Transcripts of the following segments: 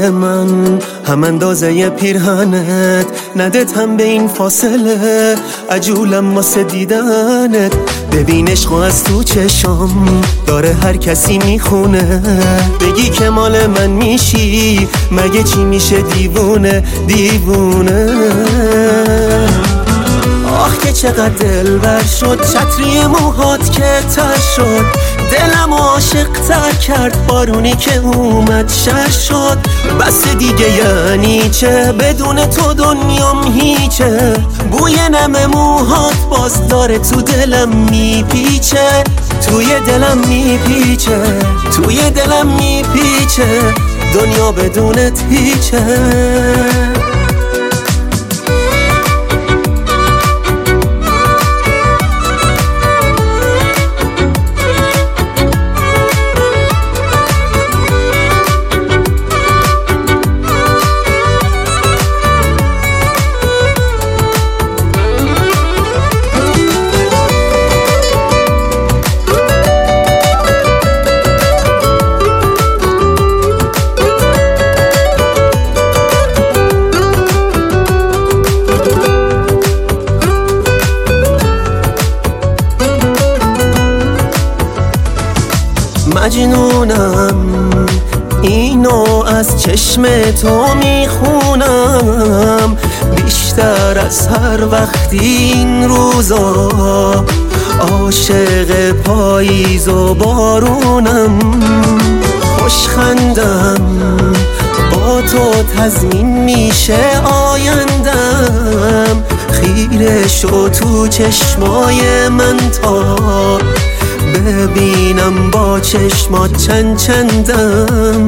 من هم اندازه پیرهنت، ندت هم به این فاصله عجولم واسه دیدنت. ببین عشق از تو چشم داره هر کسی میخونه، بگی که مال من میشی مگه چی میشه دیوونه دیوونه. آخ که چقدر دلبر شد چتری موهات که تر شد، دلم عاشق تر کرد بارونی که اومد شر شد. بس دیگه یعنی چه بدون تو دنیام هیچه، بوی نم موهات باز داره تو دلم میپیچه، توی دلم میپیچه، توی دلم میپیچه، دنیا بدونت هیچه. مجنونم اینو از چشم تو میخونم، بیشتر از هر وقتی این روزا عاشق پاییز و بارونم. خوشخندم با تو تضمین میشه آیندم، خیره شو تو چشمای من تا ببینم با چشمات چند چندم.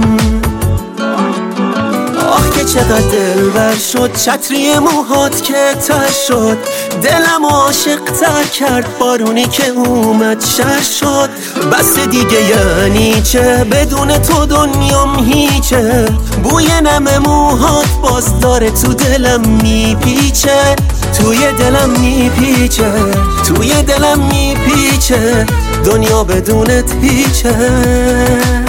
آخ که چقدر دلبر شد چتری موهات که تر شد، دلم عاشق تر کرد بارونی که اومد شر شد. بس دیگه یعنی چه بدون تو دنیام هیچه، بوی نم موهات باز داره تو دلم میپیچه، توی دلم میپیچه، توی دلم میپیچه، دنیا بدونت هیچه.